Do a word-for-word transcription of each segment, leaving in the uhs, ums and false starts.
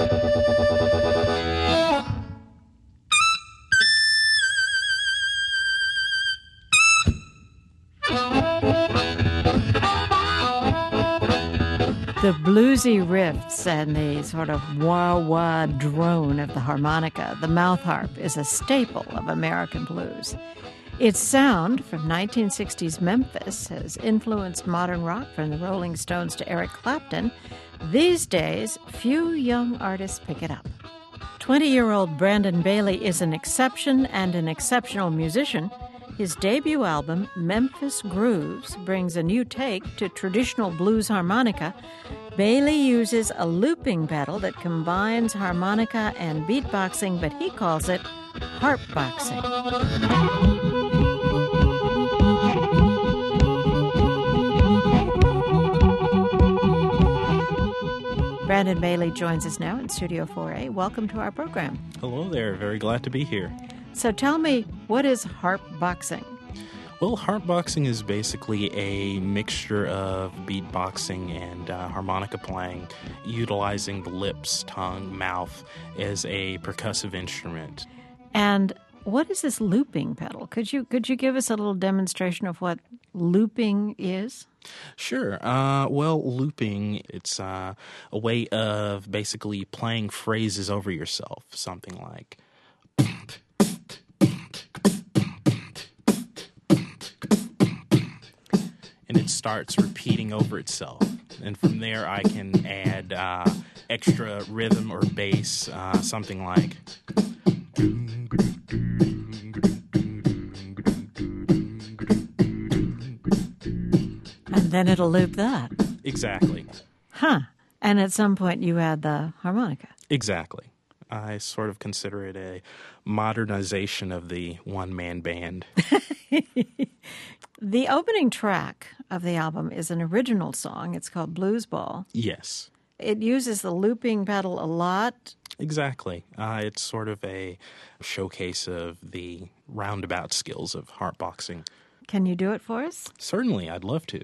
The bluesy riffs and the sort of wah-wah drone of the harmonica, the mouth harp, is a staple of American blues. Its sound from nineteen sixties Memphis has influenced modern rock from the Rolling Stones to Eric Clapton. These days, few young artists pick it up. twenty-year-old Brandon Bailey is an exception and an exceptional musician. His debut album, Memphis Grooves, brings a new take to traditional blues harmonica. Bailey uses a looping pedal that combines harmonica and beatboxing, but he calls it harpboxing. Brandon Bailey joins us now in Studio four A. Welcome to our program. Hello there. Very glad to be here. So tell me, what is harpboxing? Well, harpboxing is basically a mixture of beatboxing and uh, harmonica playing, utilizing the lips, tongue, mouth as a percussive instrument. And what is this looping pedal? Could you could you give us a little demonstration of what looping is? Sure. Uh, well, looping, it's uh, a way of basically playing phrases over yourself, something like... and it starts repeating over itself. And from there, I can add uh, extra rhythm or bass, uh, something like... And then it'll loop that. Exactly. Huh. And at some point, you add the harmonica. Exactly. I sort of consider it a modernization of the one-man band. The opening track of the album is an original song. It's called Blues Ball. Yes. It uses the looping pedal a lot. Exactly. Uh, it's sort of a showcase of the roundabout skills of harpboxing. Can you do it for us? Certainly. I'd love to.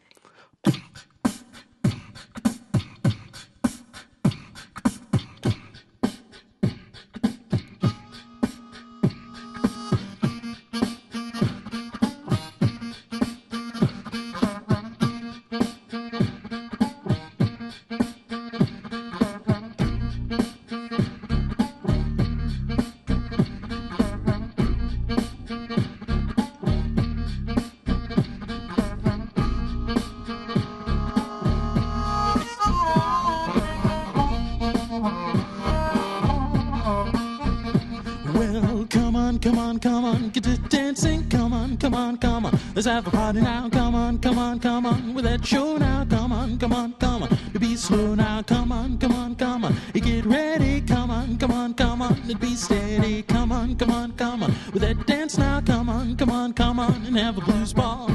Let's have a party now, come on, come on, come on, with that show now, come on, come on, come on, to be slow now, come on, come on, come on, you get ready, come on, come on, come on, to be steady, come on, come on, come on, with that dance now, come on, come on, come on, and have a blues ball.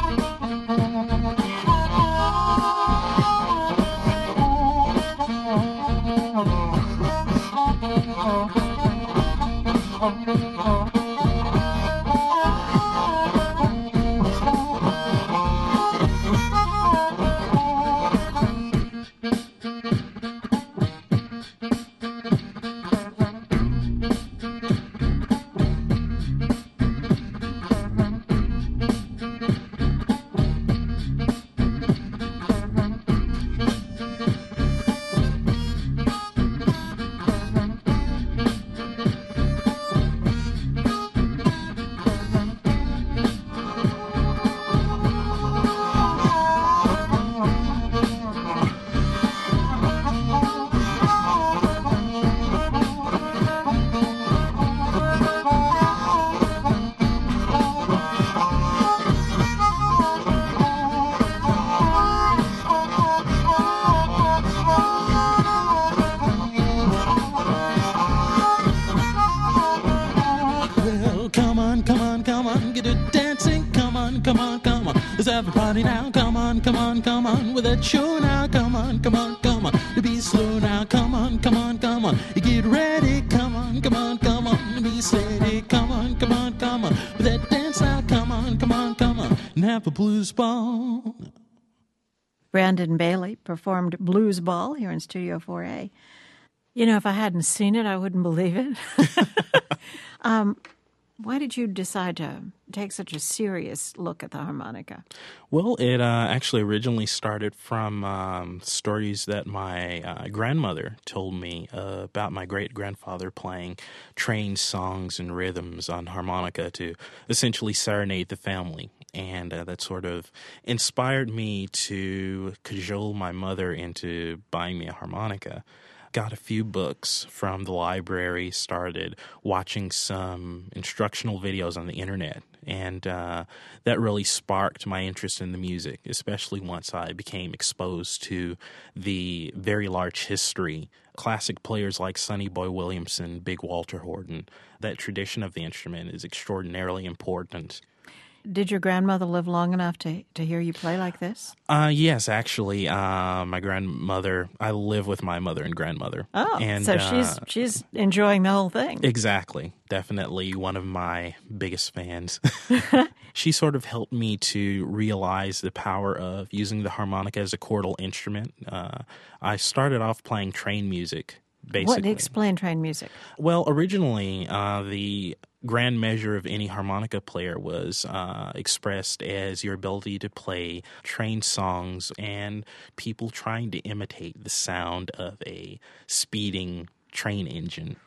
Have a party now, come on, come on, come on, with that show now, come on, come on, come on, to be slow now, come on, come on, come on, you get ready, come on, come on, come on, to be steady, come on, come on, come on, with that dance now, come on, come on, come on, and have a blues ball. Brandon Bailey performed Blues Ball here in Studio four A. You know, if I hadn't seen it, I wouldn't believe it. um, why did you decide to take such a serious look at the harmonica? Well, it uh, actually originally started from um, stories that my uh, grandmother told me uh, about my great-grandfather playing trained songs and rhythms on harmonica to essentially serenade the family. And uh, that sort of inspired me to cajole my mother into buying me a harmonica. Got a few books from the library, started watching some instructional videos on the internet, and uh, that really sparked my interest in the music, especially once I became exposed to the very large history. Classic players like Sonny Boy Williamson, Big Walter Horton. That tradition of the instrument is extraordinarily important. Did your grandmother live long enough to, to hear you play like this? Uh, yes, actually, uh, my grandmother, I live with my mother and grandmother. Oh, and, so uh, she's she's enjoying the whole thing. Exactly. Definitely one of my biggest fans. She sort of helped me to realize the power of using the harmonica as a chordal instrument. Uh, I started off playing train music, basically. What? Explain train music. Well, originally, uh, the grand measure of any harmonica player was uh, expressed as your ability to play trained songs and people trying to imitate the sound of a speeding train engine.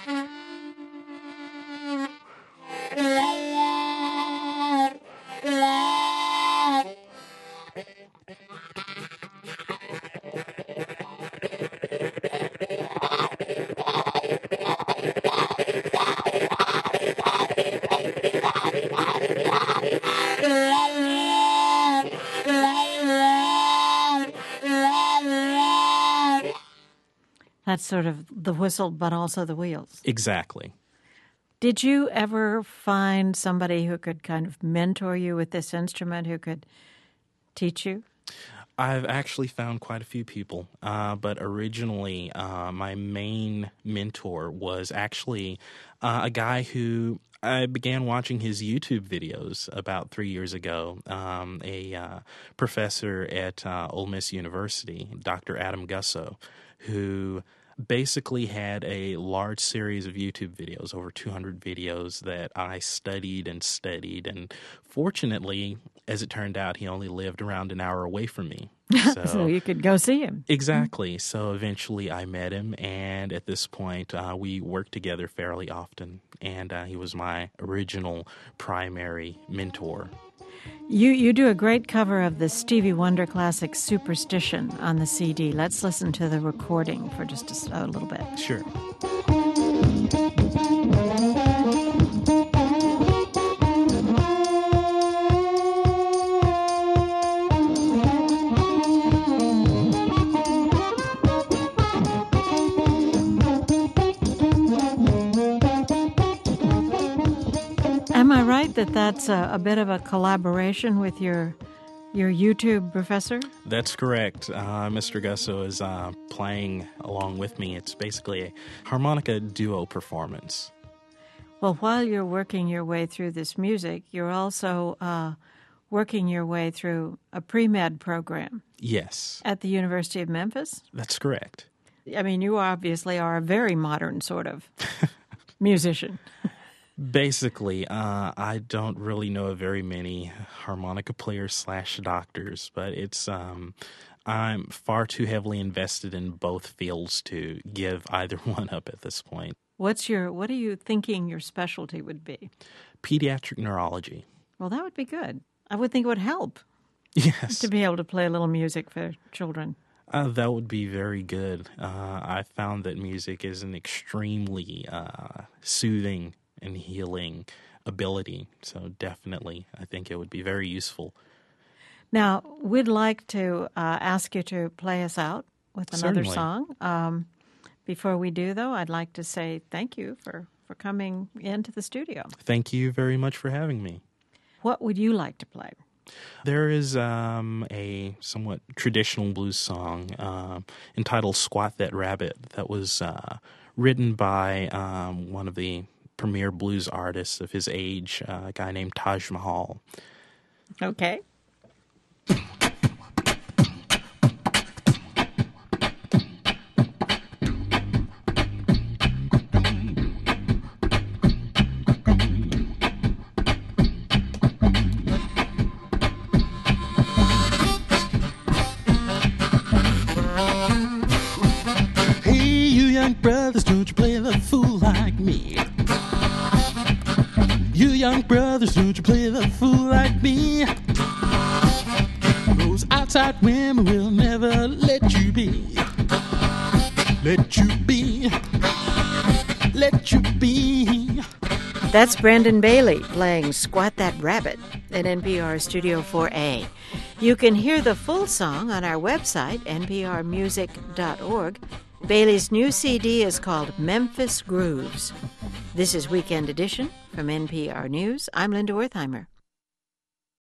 That's sort of the whistle, but also the wheels. Exactly. Did you ever find somebody who could kind of mentor you with this instrument, who could teach you? I've actually found quite a few people, uh, but originally uh, my main mentor was actually uh, a guy who I began watching his YouTube videos about three years ago, um, a uh, professor at uh, Ole Miss University, Doctor Adam Gusso, who basically had a large series of YouTube videos, over two hundred videos that I studied and studied. And fortunately, as it turned out, he only lived around an hour away from me. So, so you could go see him. Exactly. So eventually I met him, and at this point uh, we worked together fairly often, and uh, he was my original primary mentor. You you do a great cover of the Stevie Wonder classic Superstition on the C D. Let's listen to the recording for just a, a little bit. Sure. Am I right that that's a, a bit of a collaboration with your your YouTube professor? That's correct. Uh, Mister Gusso is uh, playing along with me. It's basically a harmonica duo performance. Well, while you're working your way through this music, you're also uh, working your way through a pre-med program. Yes. At the University of Memphis? That's correct. I mean, you obviously are a very modern sort of musician. Basically, uh, I don't really know of very many harmonica players slash doctors, but it's um, I'm far too heavily invested in both fields to give either one up at this point. What's your what are you thinking your specialty would be? Pediatric neurology. Well, that would be good. I would think it would help. Yes. To be able to play a little music for children. Uh, that would be very good. Uh, I found that music is an extremely uh, soothing and healing ability. So definitely, I think it would be very useful. Now, we'd like to uh, ask you to play us out with another Certainly. song. Um, before we do, though, I'd like to say thank you for, for coming into the studio. Thank you very much for having me. What would you like to play? There is um, a somewhat traditional blues song uh, entitled Squat That Rabbit that was uh, written by um, one of the premier blues artists of his age, uh, a guy named Taj Mahal. Okay. Hey, you young brothers, don't you play the fool like me. You young brothers, don't you play the fool like me. Those outside women will never let you be. Let you be. Let you be. That's Brandon Bailey playing Squat That Rabbit at N P R Studio four A. You can hear the full song on our website, n p r music dot org. Bailey's new C D is called Memphis Grooves. This is Weekend Edition from N P R News. I'm Linda Wertheimer.